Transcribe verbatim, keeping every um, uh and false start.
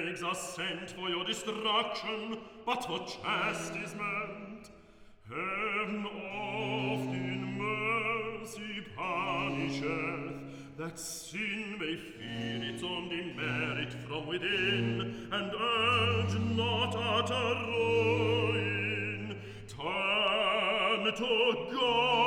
plagues are sent for your destruction, but for chastisement. Heaven oft in mercy punisheth, that sin may feel its own demerit from within, and urge not utter ruin. Turn to God.